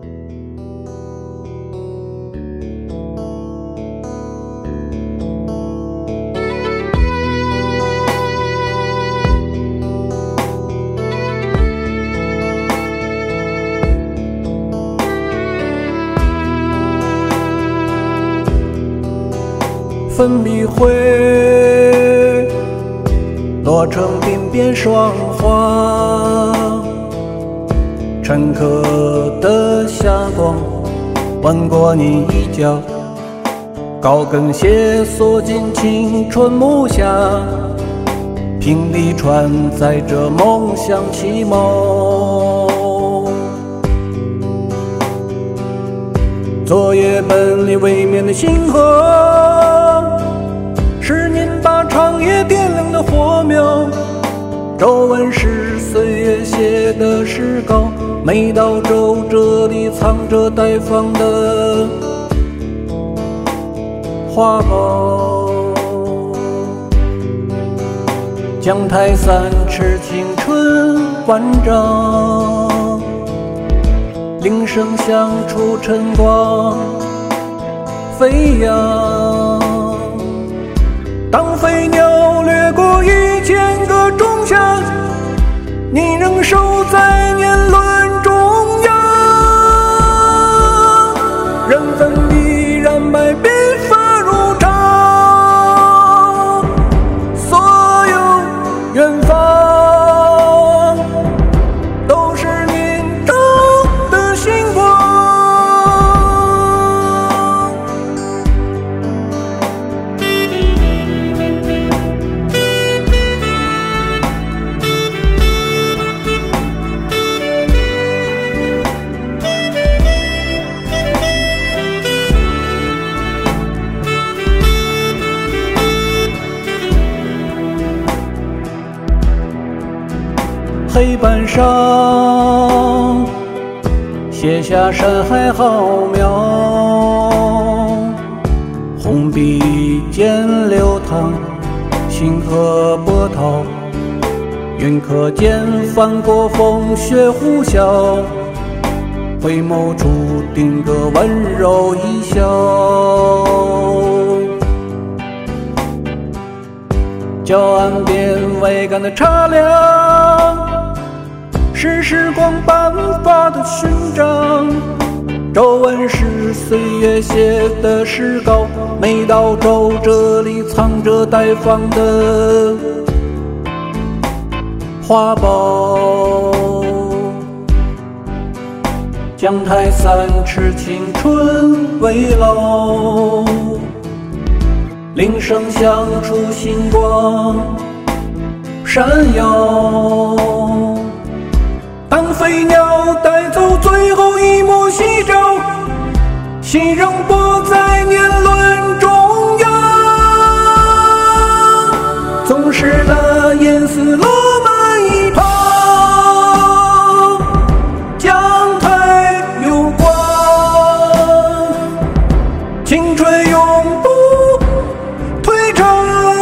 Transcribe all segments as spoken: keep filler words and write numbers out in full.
粉笔灰落成鬓边霜花，沉刻的霞光吻过你衣角，高跟鞋锁进青春木下，平地船载着梦想起锚。昨夜奔离未眠的星河，是您把长夜点亮的火苗，皱纹是岁月写的诗稿，每道皱褶里藏着待放的花苞。江台三尺青春万丈，铃声响出晨光飞扬。当飞鸟掠过一千个仲夏，你仍守在年轮中央。人粉笔染白鬓发如常，所有远方都是您照的星光。黑板上写下山海浩渺，红笔尖流淌，星河波涛，云可见翻过风雪呼啸，回眸处定格温柔一笑。教岸边桅杆的茶凉，是时光颁发的勋章，皱纹是岁月写的诗稿，每道皱褶里藏着待放的花苞。江台三尺青春未老，铃声响出星光闪耀。当飞鸟带走最后一抹夕照，心仍泊在年轮中央。总是那烟丝落满一旁，江台有光，青春永不退场。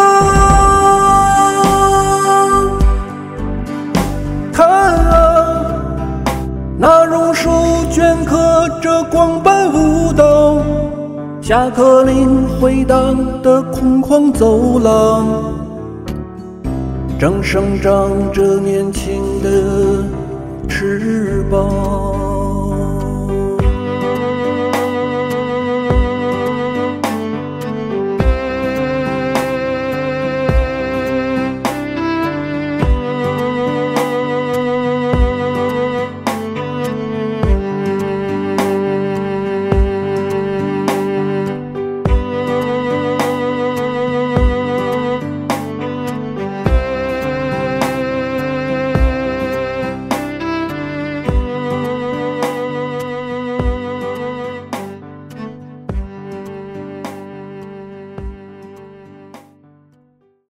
看啊，那榕树镌刻着光斑舞蹈，下课铃回荡的空旷走廊，正生长着年轻的翅膀。